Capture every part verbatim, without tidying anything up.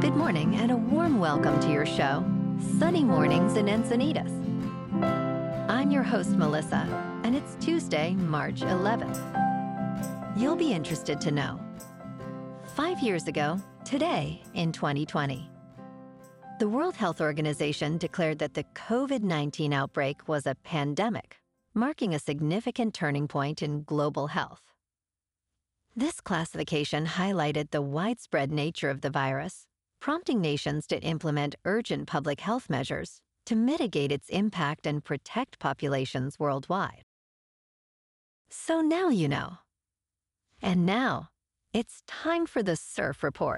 Good morning and a warm welcome to your show, Sunny Mornings in Encinitas. I'm your host, Melissa, and it's Tuesday, March eleventh. You'll be interested to know. Five years ago, today in twenty twenty, the World Health Organization declared that the COVID nineteen outbreak was a pandemic, marking a significant turning point in global health. This classification highlighted the widespread nature of the virus, prompting nations to implement urgent public health measures to mitigate its impact and protect populations worldwide. So now you know. And now, it's time for the Surf Report.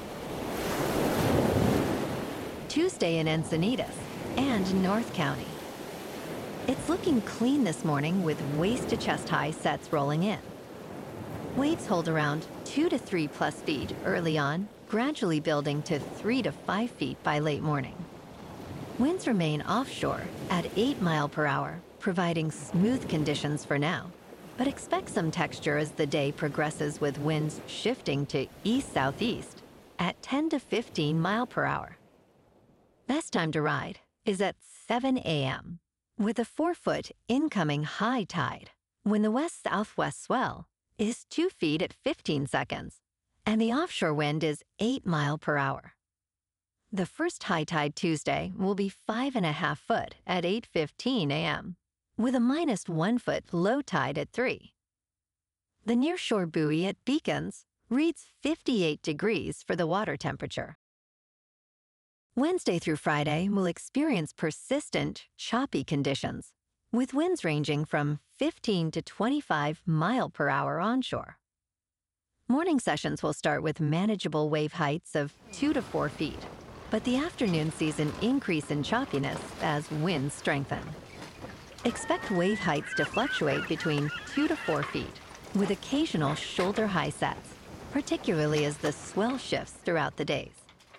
Tuesday in Encinitas and North County. It's looking clean this morning with waist-to-chest high sets rolling in. Waves hold around two to three plus feet early on, gradually building to three to five feet by late morning. Winds remain offshore at eight mile per hour, providing smooth conditions for now, but expect some texture as the day progresses with winds shifting to east-southeast at ten to fifteen mile per hour. Best time to ride is at seven a.m. with a four-foot incoming high tide when the west-southwest swell is two feet at fifteen seconds, and the offshore wind is eight mile per hour. The first high tide Tuesday will be five and a half foot at eight fifteen a.m., with a minus one foot low tide at three. The nearshore buoy at Beacons reads fifty-eight degrees for the water temperature. Wednesday through Friday will experience persistent, choppy conditions, with winds ranging from fifteen to twenty-five mile per hour onshore. Morning sessions will start with manageable wave heights of two to four feet, but the afternoon sees an increase in choppiness as winds strengthen. Expect wave heights to fluctuate between two to four feet, with occasional shoulder-high sets, particularly as the swell shifts throughout the days.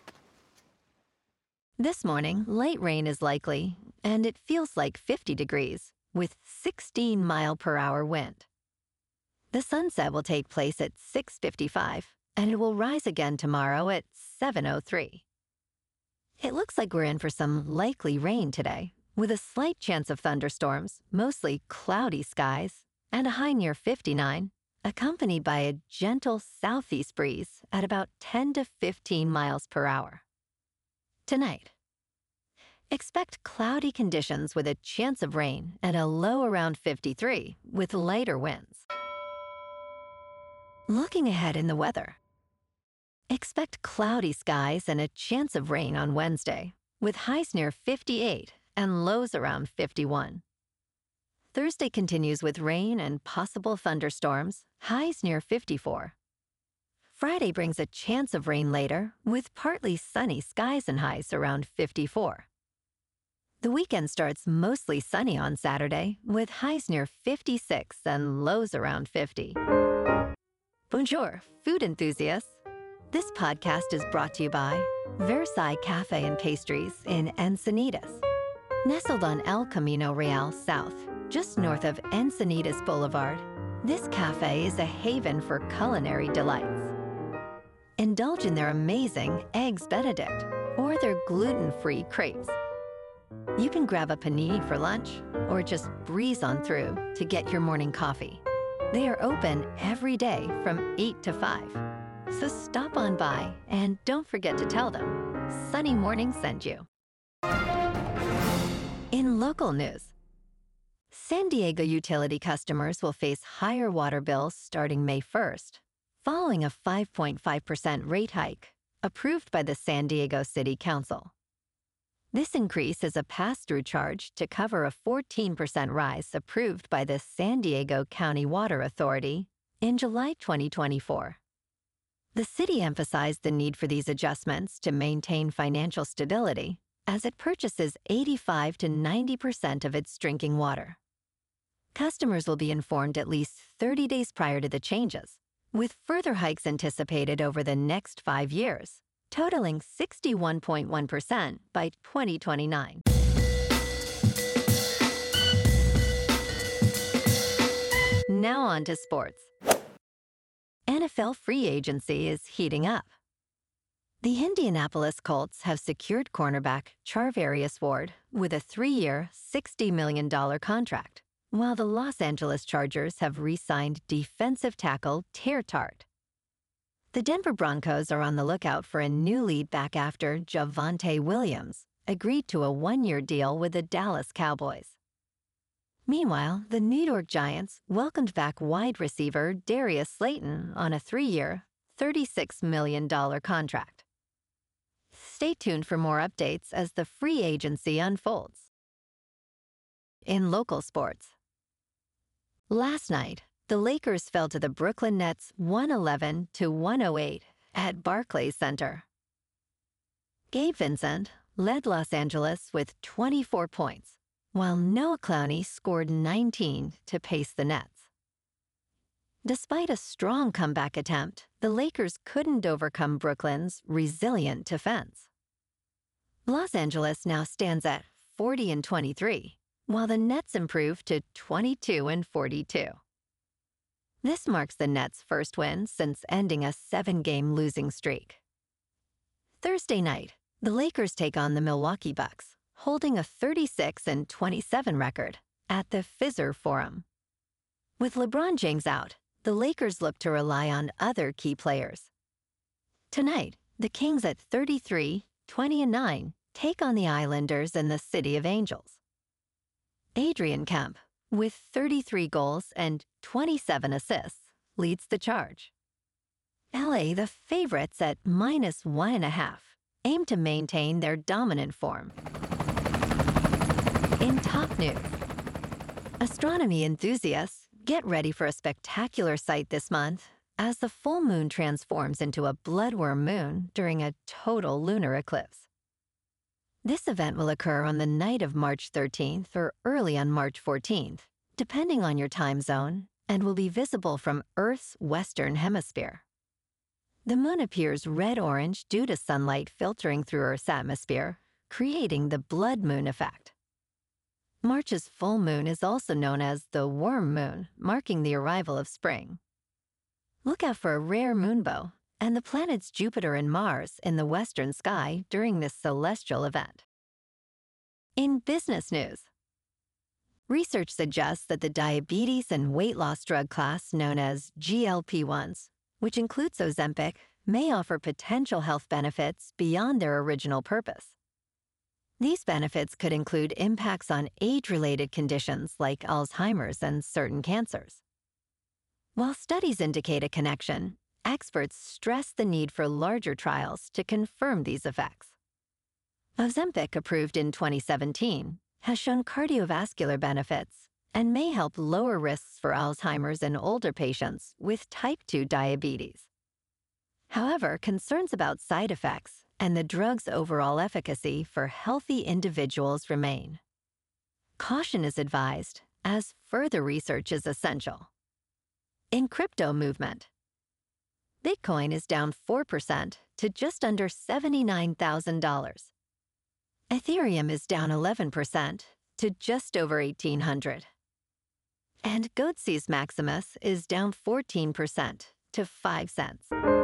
This morning, light rain is likely, and it feels like fifty degrees, with sixteen mile per hour wind. The sunset will take place at six fifty-five, and it will rise again tomorrow at seven oh three. It looks like we're in for some likely rain today, with a slight chance of thunderstorms, mostly cloudy skies, and a high near fifty-nine, accompanied by a gentle southeast breeze at about ten to fifteen miles per hour. Tonight, expect cloudy conditions with a chance of rain and a low around fifty-three with lighter winds. Looking ahead in the weather, expect cloudy skies and a chance of rain on Wednesday, with highs near fifty-eight and lows around fifty-one. Thursday continues with rain and possible thunderstorms, highs near fifty-four. Friday brings a chance of rain later, with partly sunny skies and highs around fifty-four. The weekend starts mostly sunny on Saturday, with highs near fifty-six and lows around fifty. Bonjour, food enthusiasts. This podcast is brought to you by Versailles Cafe and Pastries in Encinitas. Nestled on El Camino Real South, just north of Encinitas Boulevard, this cafe is a haven for culinary delights. Indulge in their amazing Eggs Benedict or their gluten-free crepes. You can grab a panini for lunch or just breeze on through to get your morning coffee. They are open every day from eight to five. So stop on by and don't forget to tell them Sunny Morning sent you. In local news, San Diego utility customers will face higher water bills starting May first, following a five point five percent rate hike approved by the San Diego City Council. This increase is a pass-through charge to cover a fourteen percent rise approved by the San Diego County Water Authority in July twenty twenty-four. The city emphasized the need for these adjustments to maintain financial stability as it purchases eighty-five to ninety percent of its drinking water. Customers will be informed at least thirty days prior to the changes, with further hikes anticipated over the next five years, totaling sixty-one point one percent by twenty twenty-nine. Now on to sports. N F L free agency is heating up. The Indianapolis Colts have secured cornerback Charvarius Ward with a three-year, sixty million dollars contract, while the Los Angeles Chargers have re-signed defensive tackle Tear Tart. The Denver Broncos are on the lookout for a new lead back after Javonte Williams agreed to a one-year deal with the Dallas Cowboys. Meanwhile, the New York Giants welcomed back wide receiver Darius Slayton on a three-year, thirty-six million dollars contract. Stay tuned for more updates as the free agency unfolds. In local sports, last night, the Lakers fell to the Brooklyn Nets one eleven to one oh eight at Barclays Center. Gabe Vincent led Los Angeles with twenty-four points, while Noah Clowney scored nineteen to pace the Nets. Despite a strong comeback attempt, the Lakers couldn't overcome Brooklyn's resilient defense. Los Angeles now stands at forty and twenty-three, while the Nets improved to twenty-two and forty-two. This marks the Nets' first win since ending a seven-game losing streak. Thursday night, the Lakers take on the Milwaukee Bucks, holding a thirty-six and twenty-seven record at the Fizzer Forum. With LeBron James out, the Lakers look to rely on other key players. Tonight, the Kings at thirty-three, twenty and nine take on the Islanders in the City of Angels. Adrian Kemp, with thirty-three goals and twenty-seven assists, leads the charge. L A, the favorites at minus one and a half, aim to maintain their dominant form. In top news, astronomy enthusiasts, get ready for a spectacular sight this month as the full moon transforms into a bloodworm moon during a total lunar eclipse. This event will occur on the night of March thirteenth or early on March fourteenth, depending on your time zone, and will be visible from Earth's western hemisphere. The moon appears red-orange due to sunlight filtering through Earth's atmosphere, creating the blood moon effect. March's full moon is also known as the worm moon, marking the arrival of spring. Look out for a rare moonbow and the planets Jupiter and Mars in the western sky during this celestial event. In business news, research suggests that the diabetes and weight loss drug class known as G L P ones, which includes Ozempic, may offer potential health benefits beyond their original purpose. These benefits could include impacts on age-related conditions like Alzheimer's and certain cancers. While studies indicate a connection, experts stress the need for larger trials to confirm these effects. Ozempic, approved in twenty seventeen, has shown cardiovascular benefits and may help lower risks for Alzheimer's in older patients with type two diabetes. However, concerns about side effects and the drug's overall efficacy for healthy individuals remain. Caution is advised, as further research is essential. In crypto movement, Bitcoin is down four percent to just under seventy-nine thousand dollars. Ethereum is down eleven percent to just over eighteen hundred dollars. And Goatse's Maximus is down fourteen percent to five cents.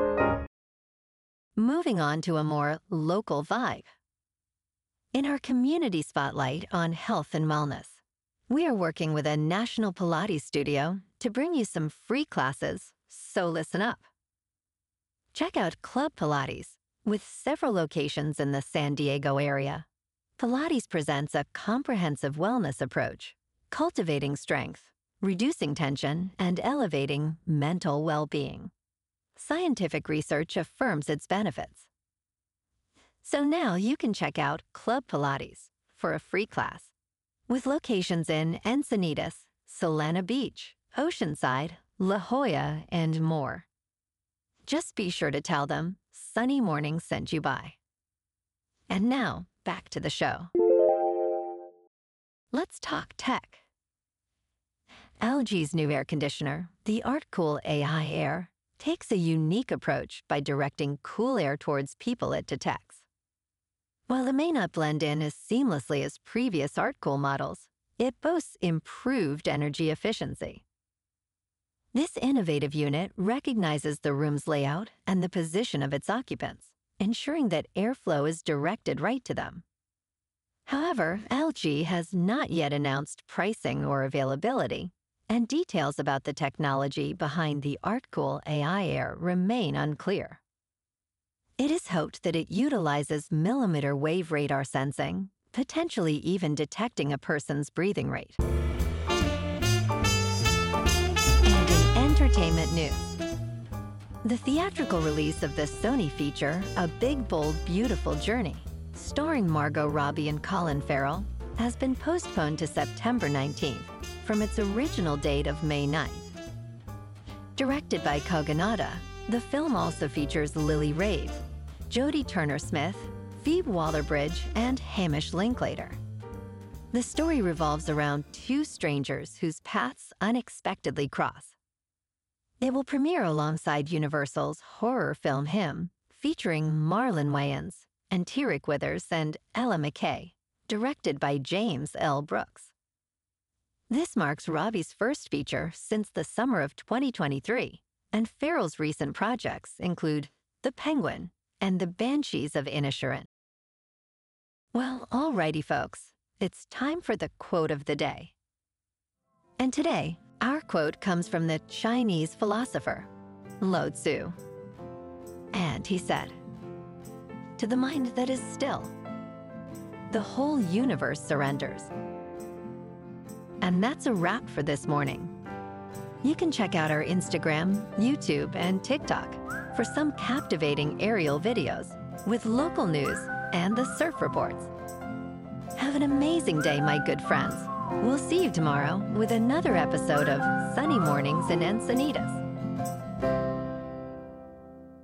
Moving on to a more local vibe. In our community spotlight on health and wellness, we are working with a national Pilates studio to bring you some free classes, so listen up. Check out Club Pilates, with several locations in the San Diego area. Pilates presents a comprehensive wellness approach, cultivating strength, reducing tension, and elevating mental well-being. Scientific research affirms its benefits. So now you can check out Club Pilates for a free class, with locations in Encinitas, Solana Beach, Oceanside, La Jolla, and more. Just be sure to tell them Sunny Morning sent you by. And now, back to the show. Let's talk tech. L G's new air conditioner, the ArtCool A I Air, takes a unique approach by directing cool air towards people it detects. While it may not blend in as seamlessly as previous ArtCool models, it boasts improved energy efficiency. This innovative unit recognizes the room's layout and the position of its occupants, ensuring that airflow is directed right to them. However, L G has not yet announced pricing or availability, and details about the technology behind the ArtCool A I Air remain unclear. It is hoped that it utilizes millimeter wave radar sensing, potentially even detecting a person's breathing rate. And in entertainment news, the theatrical release of the Sony feature, A Big, Bold, Beautiful Journey, starring Margot Robbie and Colin Farrell, has been postponed to September nineteenth from its original date of May ninth. Directed by Kogonada, the film also features Lily Rabe, Jodie Turner-Smith, Phoebe Waller-Bridge, and Hamish Linklater. The story revolves around two strangers whose paths unexpectedly cross. It will premiere alongside Universal's horror film Him, featuring Marlon Wayans, Antiric Withers, and Ella McKay, directed by James L. Brooks. This marks Robbie's first feature since the summer of twenty twenty-three, and Farrell's recent projects include The Penguin and The Banshees of Inisherin. Well, alrighty folks, it's time for the quote of the day. And today, our quote comes from the Chinese philosopher, Lao Tzu. And he said, "To the mind that is still, the whole universe surrenders." And that's a wrap for this morning. You can check out our Instagram, YouTube, and TikTok for some captivating aerial videos with local news and the surf reports. Have an amazing day, my good friends. We'll see you tomorrow with another episode of Sunny Mornings in Encinitas.